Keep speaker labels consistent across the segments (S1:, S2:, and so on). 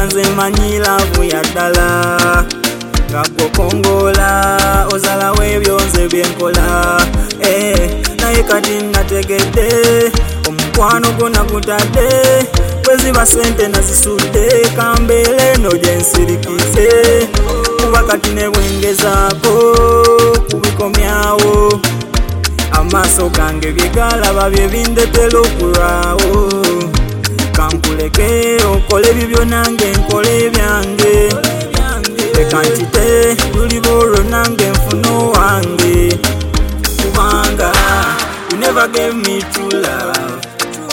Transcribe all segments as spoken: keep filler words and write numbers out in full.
S1: nze manyi love ya ddala nga gokongola ozala webyonze byenkola eh naye kati nategedde omukwano gona gutadde bweziba sente nazisudde kambeere no gyensirikize kuba kati ne bwengezaako kubikomyawo amaaso gange byegalaba bye bindetera okulwawo kankuleke okole ebibyo nange nkole ebyange leka nkite luliba olwo nange nfuno wange kubanga you never gave me true love,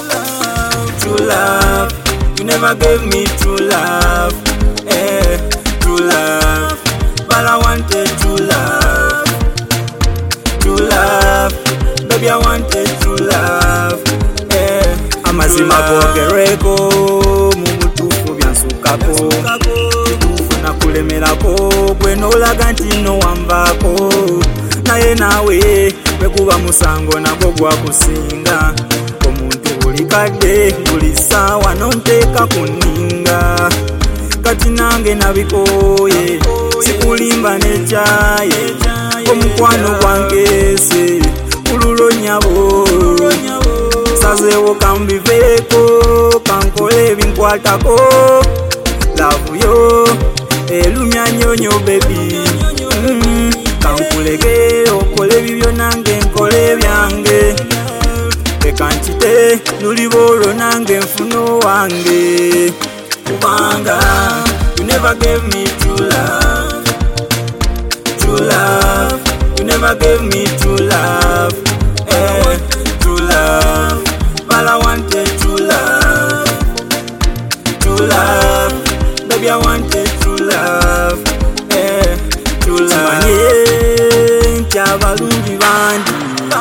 S1: true love, you never gave me true love, eh, true love, but I wanted true love, true love, baby I wanted true love, eh, amazima gogereko mubutufu byansukako nakulemerako gwe nolaga nti nowambako naye naawe bwekuba musango nagwo gwakusinga omuntu buli kadde buli ssaawa nonteeka ku nninga kati nange nabikoye sikulimba nekyaye omukwano gwangeese kululo nyabo sazeewo kambiveeko kankole ebinkwatako lavu yo elumya nyonyo baby mm, kankuleke okole ebibyo nange nkole ebyange leka nkite luliba olwo nange nfuno wange kubanga you never gave me true love, true love, you never gave me true love, eh, true love, but I wanted true love, true love, baby I wanted true love, eh, true love. Kimanye nti abalungi bangi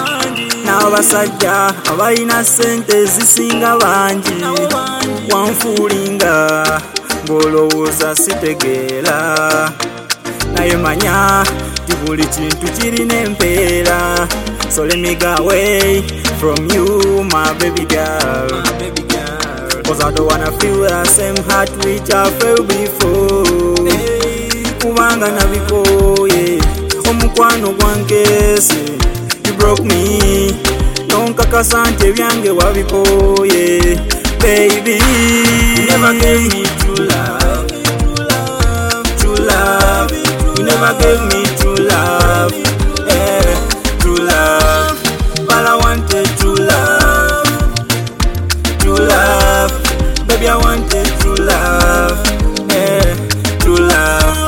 S1: n'abasajja abalina sente zisinga bangi wanfuulinga ng'olowooza sitegeera naye manya ti buli kintu kirina empeera so let me go away from you my baby girl, cause I don't wanna feel the same heart which I felt before kubanga nabikoye omukwano gwangeese you broke me nonkakasa nti ebyange wabikoye baby you never gave me true love, true love, you never gave me true love, eh, true love, but I wanted true love, true love, baby I wanted true love, eh, true love.